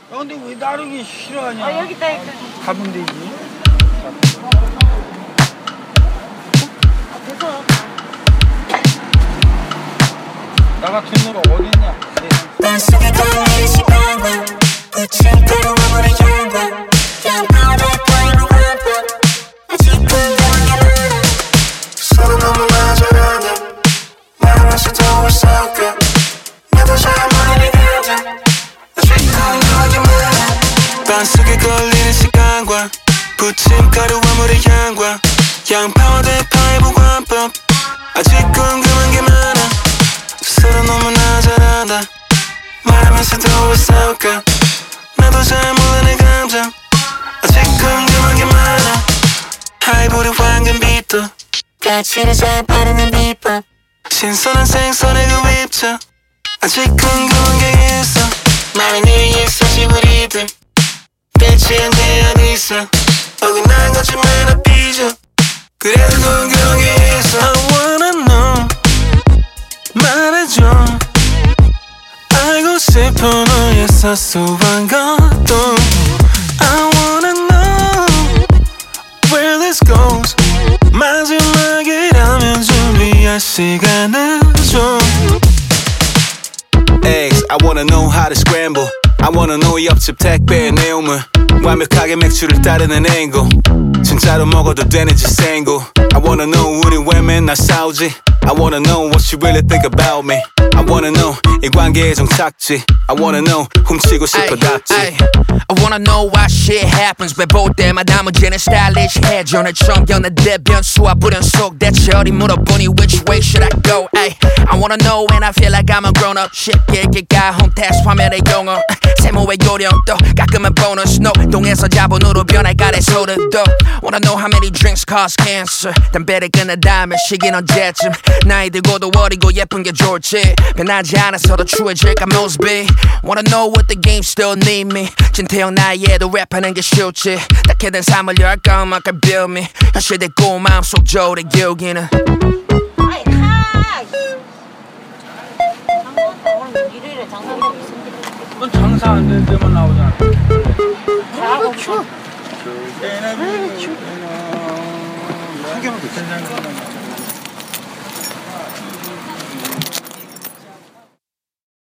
근데 왜 나르기 싫어하냐? 여기 있다. 가면 되지. 됐어. 나 같은 놈 어딨냐? 딴속에 걸리는 시간과 붙인 가로막으로 향과 양파를 보이고 한밤 아직 궁금한 게 많아 서로 너무 맞아가네 마음에서 더 있을까 나도 잘 모르는 감정 아직 궁금한 게 많아 딴속에 걸리는 시간과 붙인 가루와 물의 향과 양파와 대파의 보관법 아직 궁금한 게 많아 서로 너무나 잘한다 말하면서 더 싸울까 나도 잘 모르는 감정 아직 궁금한 게 많아 하이보리 황금빛도 가치를 잘 바르는 비법 신선한 생선의 그 입자 아직 궁금한 게 있어 많은 일이 있었지 우리들 대체 내 어디서 어긋난 거짓말 삐져 그래도 궁금한 게 있어 I wanna know 말해줘 알고 싶어 너의 사소한 것도 I wanna know where this goes 마지막이라면 준비할 시간을 줘 Eggs, I wanna know how to scramble I wanna know 옆집 택배의 내용물 완벽하게 맥주를 따르는 앵고 진짜로 먹어도 되는지 생고 I wanna know 우리 왜 맨날 싸우지 I wanna know what you really think about me I wanna know 이 관계의 정착지 I wanna know 훔치고 싶어답지 I wanna know why shit happens 왜 볼 때마다 문제는 stylish 전을 처음 겪는 대변수와 불연속 대체 어디 물어보니 which way should I go ay. I wanna know when I feel like I'm a grown up 쉽게 얘기가 홈테스트 화면의 용어 세모의 요령도 가끔은 보너스 no 동에서 자본으로 변할까래 소득도 Wanna know how many drinks cause cancer 담배를 끊는다면 시긴 언제쯤 나이 들고도 어리고 예쁜 게 좋을지 변하지 않아서도 추해질까 모습이 Wanna know what the game still need me 진태형 나이에도 랩하는 게 쉬울지 딱히 된 삶을 열까 음악을 build me 현실됐고 마음속 저울의 기울기는 오늘 일요일에 장사하고 있습니다. 넌 장사 안 되는 데만 나오잖아. 잘하고 추워. 한 개만 더.